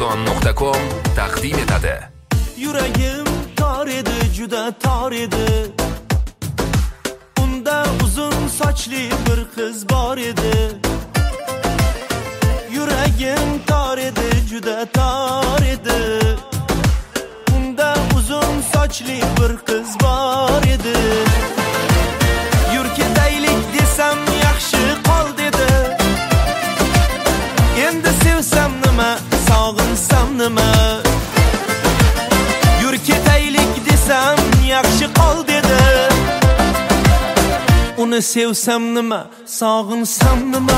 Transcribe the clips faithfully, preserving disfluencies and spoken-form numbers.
amazon nuqta com taqdim etadi. Yuragim tor edi, juda tor edi. Unda uzun sochli bir qiz bor edi. Yuragim tor edi, juda tor edi. Unda uzun sochli bir qiz bor edi. Yur ketaylik desam yaxshi qol dedi. Endi sevsam nima, sog'insam nima? Yur ketaylik desam yaxshi qol dedi. Uni sevsam nima, sog'insam nima?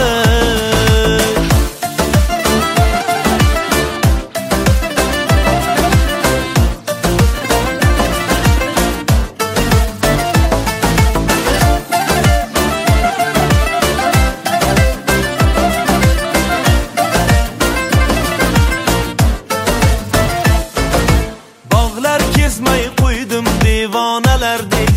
Kezmay qo'ydim devonalardek.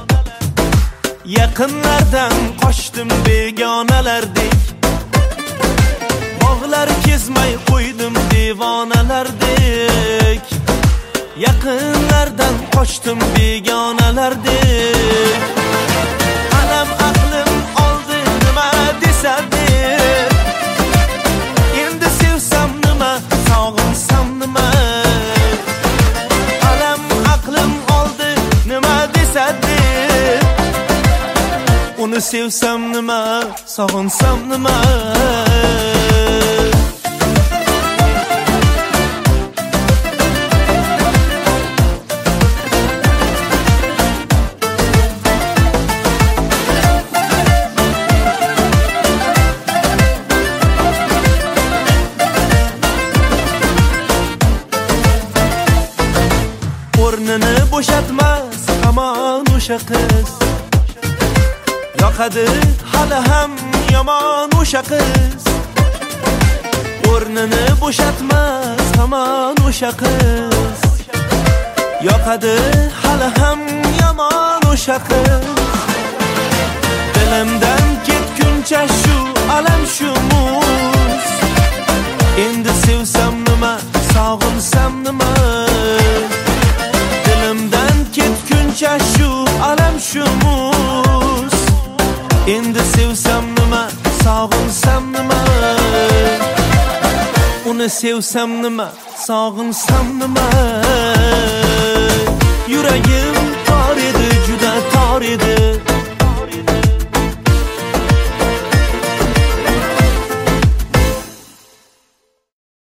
Yaqinlardan qochdim begonalardek. Bog'lar kezmay qo'ydim devonalardek. Yaqinlardan qochdim begonalardek. Alam aqlim oldi nima desadi. Endi sevsam nima, sog'insam nima? Uni sevsam nima, sog'insam nima? O'rnini bo'shatmas hamon o'sha qiz. Yoqadi hali ham yomon o'sha qiz. O'rnini bo'shatmas hamon o'sha qiz. Yoqadi hali ham yomon o'sha qiz. Dilimdan ketguncha shu alam shu muz. Endi sevsam nima, sog'insam nima? Dilimdan ketguncha shu alam shu muz. Endi sevsam nima, sog'insam nima? Uni sevsam nima, sog'insam nima? Yuragim